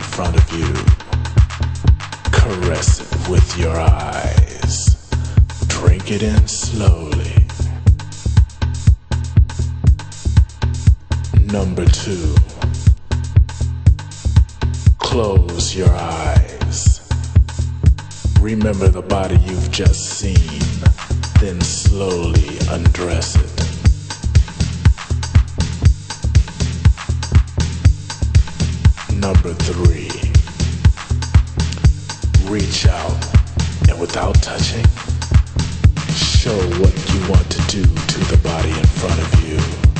front of you. Caress it with your eyes. Drink it in slowly. Number 2. Close your eyes. Remember the body you've just seen, then slowly undress it. Number 3. Reach out and without touching, show what you want to do to the body in front of you.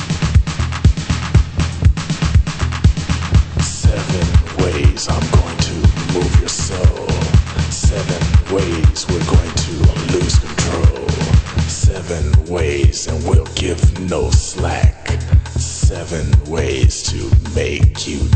7 ways I'm going to move your soul. 7 ways we're going to lose control. 7 ways and we'll give no slack. 7 ways to make you